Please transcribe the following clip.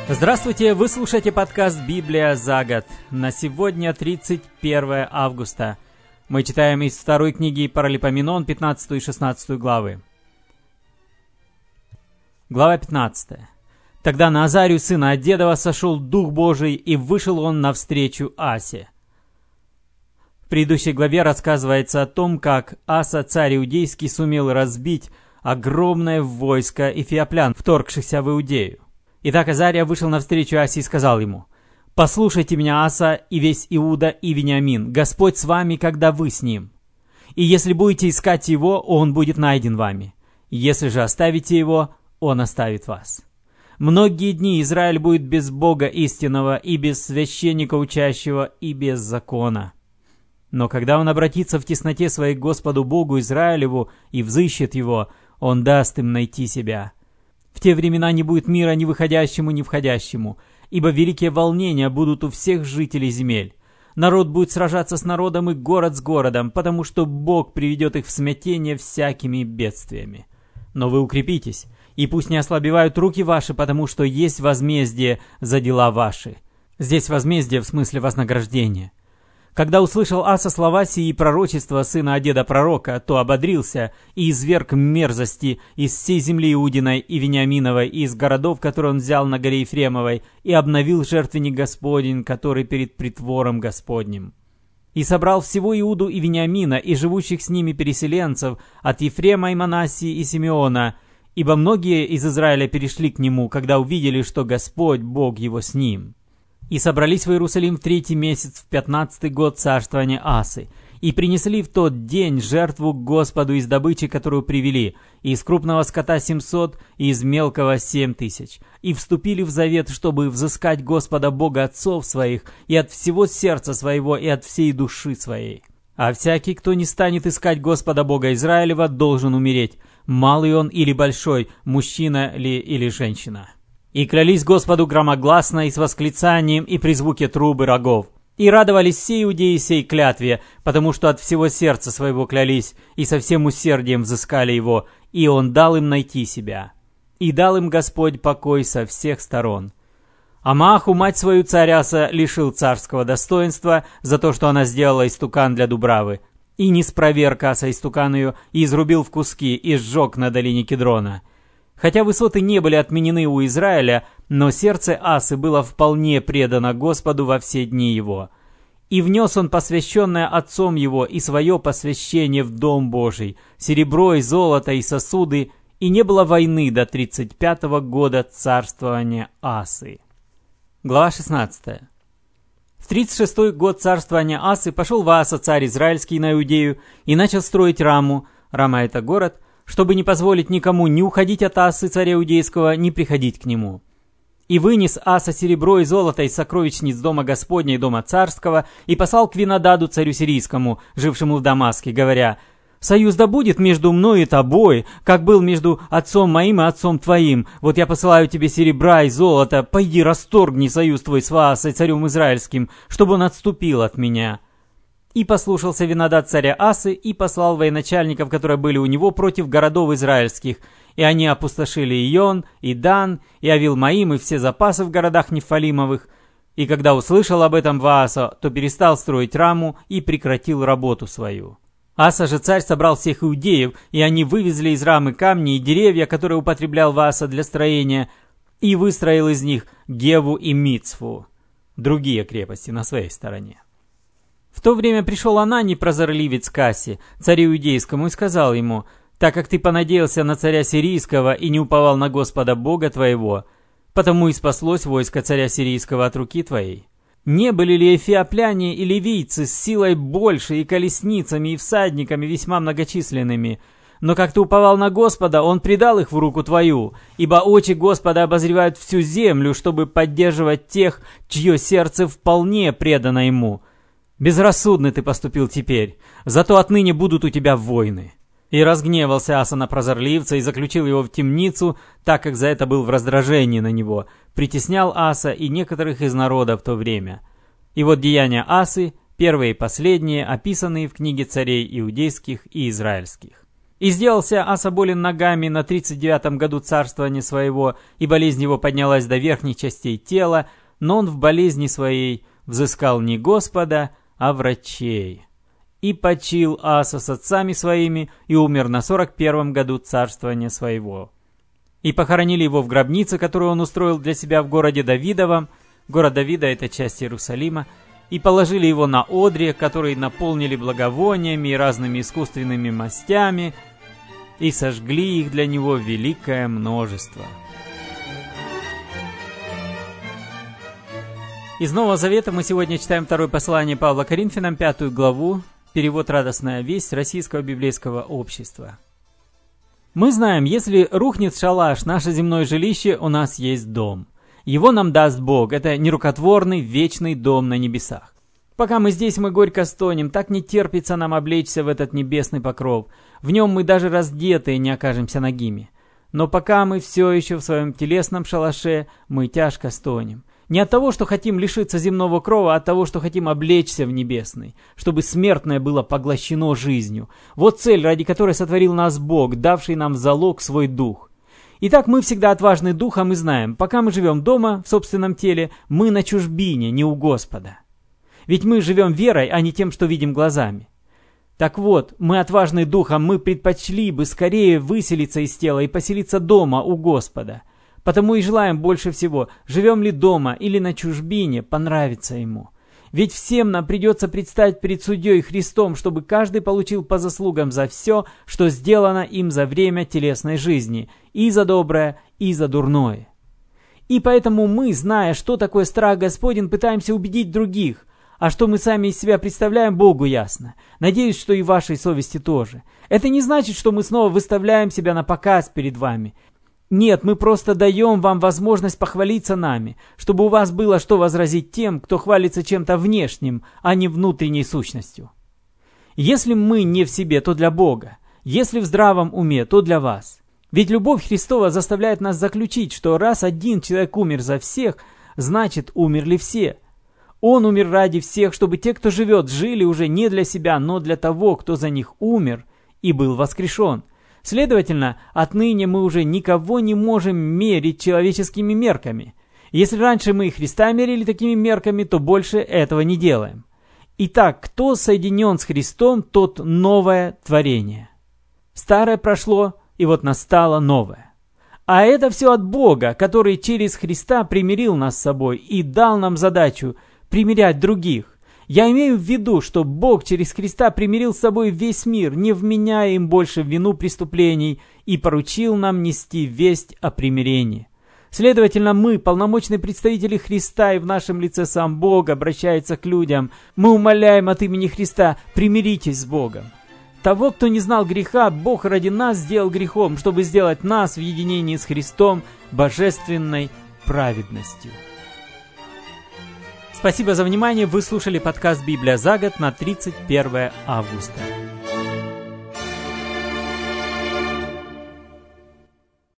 Здравствуйте, вы слушаете подкаст «Библия за год». На сегодня 31 августа. Мы читаем из второй книги Паралипоменон, 15 и 16 главы. Глава 15. «Тогда на Азарию, сына Аддедова, сошел Дух Божий, и вышел он навстречу Асе». В предыдущей главе рассказывается о том, как Аса, царь иудейский, сумел разбить огромное войско эфиоплян, вторгшихся в Иудею. Итак, Азария вышел навстречу Асе и сказал ему: «Послушайте меня, Аса, и весь Иуда и Вениамин, Господь с вами, когда вы с ним. И если будете искать его, он будет найден вами. Если же оставите его, он оставит вас. Многие дни Израиль будет без Бога истинного, и без священника учащего, и без закона. Но когда он обратится в тесноте своей к Господу Богу Израилеву и взыщет его, он даст им найти себя. В те времена не будет мира ни выходящему, ни входящему, ибо великие волнения будут у всех жителей земель. Народ будет сражаться с народом и город с городом, потому что Бог приведет их в смятение всякими бедствиями. Но вы укрепитесь, и пусть не ослабевают руки ваши, потому что есть возмездие за дела ваши». Здесь возмездие в смысле вознаграждения. Когда услышал Аса слова сии и пророчества сына Адеда пророка, то ободрился и изверг мерзости из всей земли Иудиной и Вениаминовой, и из городов, которые он взял на горе Ефремовой, и обновил жертвенник Господень, который перед притвором Господним. И собрал всего Иуду и Вениамина, и живущих с ними переселенцев, от Ефрема и Манассии и Симеона, ибо многие из Израиля перешли к нему, когда увидели, что Господь, Бог его, с ним. И собрались в Иерусалим в 3-й месяц, в 15-й год царствования Асы, и принесли в тот день жертву к Господу из добычи, которую привели, и из крупного скота 700, и из мелкого 7000, и вступили в завет, чтобы взыскать Господа Бога отцов своих, и от всего сердца своего, и от всей души своей. А всякий, кто не станет искать Господа Бога Израилева, должен умереть, малый он или большой, мужчина ли или женщина. И клялись Господу громогласно и с восклицанием и при звуке трубы рогов. И радовались все иудеи сей клятве, потому что от всего сердца своего клялись, и со всем усердием взыскали его, и он дал им найти себя. И дал им Господь покой со всех сторон. А Мааху, мать свою царь Аса, лишил царского достоинства за то, что она сделала истукан для дубравы. И не спроверг Аса истукан ее, и изрубил в куски, и сжег на долине Кедрона. Хотя высоты не были отменены у Израиля, но сердце Асы было вполне предано Господу во все дни его. И внес он посвященное отцом его и свое посвящение в Дом Божий, серебро и золото и сосуды, и не было войны до 35-го года царствования Асы. Глава 16. В 36-й год царствования Асы пошел Вааса, царь израильский, на Иудею, и начал строить Раму. Рама — это город, чтобы не позволить никому ни уходить от Асы, царя иудейского, ни приходить к нему. И вынес Аса серебро и золото из сокровищниц дома Господня и дома царского, и послал к Винодаду, царю сирийскому, жившему в Дамаске, говоря: «Союз да будет между мной и тобой, как был между отцом моим и отцом твоим. Вот я посылаю тебе серебра и золото, пойди расторгни союз твой с Ваасой, царем израильским, чтобы он отступил от меня». И послушался Винодад царя Асы, и послал военачальников, которые были у него, против городов израильских. И они опустошили Ион, и Дан, и Авил-Маим, и все запасы в городах Нефалимовых. И когда услышал об этом Вааса, то перестал строить Раму и прекратил работу свою. Аса же царь собрал всех иудеев, и они вывезли из Рамы камни и деревья, которые употреблял Вааса для строения, и выстроил из них Геву и Мицфу, другие крепости на своей стороне. В то время пришел Ананий, прозорливец к Асе, царю иудейскому, и сказал ему: «Так как ты понадеялся на царя сирийского и не уповал на Господа Бога твоего, потому и спаслось войско царя сирийского от руки твоей. Не были ли эфиопляне и ливийцы с силой больше и колесницами и всадниками весьма многочисленными? Но как ты уповал на Господа, Он предал их в руку твою, ибо очи Господа обозревают всю землю, чтобы поддерживать тех, чье сердце вполне предано Ему. Безрассудно ты поступил теперь, зато отныне будут у тебя войны». И разгневался Аса на прозорливца и заключил его в темницу, так как за это был в раздражении на него. Притеснял Аса и некоторых из народа в то время. И вот деяния Асы, первые и последние, описанные в книге царей иудейских и израильских. И сделался Аса болен ногами на 39-м году царствования своего, и болезнь его поднялась до верхних частей тела, но он в болезни своей взыскал не Господа, а врачей. И почил Аса с отцами своими, и умер на 41-м году царствования своего. И похоронили его в гробнице, которую он устроил для себя в городе Давидовом. Город Давида — это часть Иерусалима. И положили его на одре, который наполнили благовониями и разными искусственными мастями, и сожгли их для него великое множество. Из Нового Завета мы сегодня читаем второе послание Павла Коринфянам, 5 главу, перевод «Радостная весть» Российского библейского общества. Мы знаем, если рухнет шалаш, наше земное жилище, у нас есть дом. Его нам даст Бог, это нерукотворный, вечный дом на небесах. Пока мы здесь, мы горько стонем, так не терпится нам облечься в этот небесный покров. В нем мы даже раздетые не окажемся нагими. Но пока мы все еще в своем телесном шалаше, мы тяжко стонем. Не от того, что хотим лишиться земного крова, а от того, что хотим облечься в небесный, чтобы смертное было поглощено жизнью. Вот цель, ради которой сотворил нас Бог, давший нам в залог свой дух. Итак, мы всегда отважны духом и знаем, пока мы живем дома, в собственном теле, мы на чужбине, не у Господа. Ведь мы живем верой, а не тем, что видим глазами. Так вот, мы отважны духом, мы предпочли бы скорее выселиться из тела и поселиться дома у Господа. Потому и желаем больше всего, живем ли дома или на чужбине, понравится Ему. Ведь всем нам придется предстать перед судьей Христом, чтобы каждый получил по заслугам за все, что сделано им за время телесной жизни, и за доброе, и за дурное. И поэтому мы, зная, что такое страх Господень, пытаемся убедить других, а что мы сами из себя представляем, Богу ясно. Надеюсь, что и вашей совести тоже. Это не значит, что мы снова выставляем себя на показ перед вами. Нет, мы просто даем вам возможность похвалиться нами, чтобы у вас было что возразить тем, кто хвалится чем-то внешним, а не внутренней сущностью. Если мы не в себе, то для Бога. Если в здравом уме, то для вас. Ведь любовь Христова заставляет нас заключить, что раз один человек умер за всех, значит, умерли все. Он умер ради всех, чтобы те, кто живет, жили уже не для себя, но для того, кто за них умер и был воскрешен. Следовательно, отныне мы уже никого не можем мерить человеческими мерками. Если раньше мы Христа мерили такими мерками, то больше этого не делаем. Итак, кто соединен с Христом, тот новое творение. Старое прошло, и вот настало новое. А это все от Бога, который через Христа примирил нас с собой и дал нам задачу примирять других. Я имею в виду, что Бог через Христа примирил с собой весь мир, не вменяя им больше в вину преступлений, и поручил нам нести весть о примирении. Следовательно, мы, полномочные представители Христа, и в нашем лице сам Бог обращается к людям. Мы умоляем от имени Христа: примиритесь с Богом. Того, кто не знал греха, Бог ради нас сделал грехом, чтобы сделать нас в единении с Христом божественной праведностью. Спасибо за внимание. Вы слушали подкаст «Библия за год» на 31 августа.